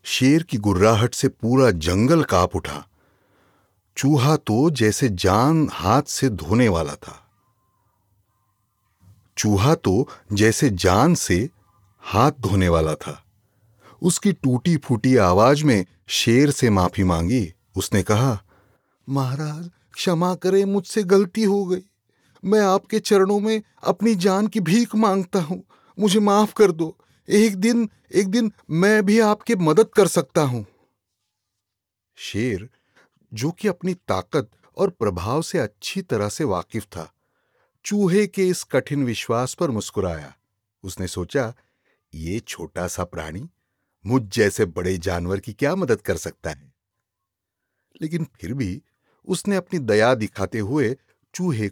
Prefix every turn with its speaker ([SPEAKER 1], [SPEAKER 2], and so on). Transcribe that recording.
[SPEAKER 1] शेर की गुर्राहट से पूरा जंगल कांप उठा। चूहा तो जैसे जान हाथ से धोने वाला था। चूहा तो जैसे जान से हाथ धोने वाला था। उसकी टूटी फूटी आवाज में शेर से माफी मांगी। उसने कहा, महाराज क्षमा करें, मुझसे गलती हो गई। मैं आपके चरणों में अपनी जान की भीख मांगता हूं। मुझे माफ कर दो। एक दिन मैं भी आपकी मदद कर सकता हूं। शेर, जो कि अपनी ताकत और प्रभाव से अच्छी तरह से वाकिफ था, चूहे के इस कठिन विश्वास पर मुस्कुराया। उसने सोचा, ये छोटा सा प्राणी मुझ जैसे बड़े जानवर की क्या मदद कर सकता है। लेकिन फिर भी उसने अपनी दया दिखाते हुए चूहे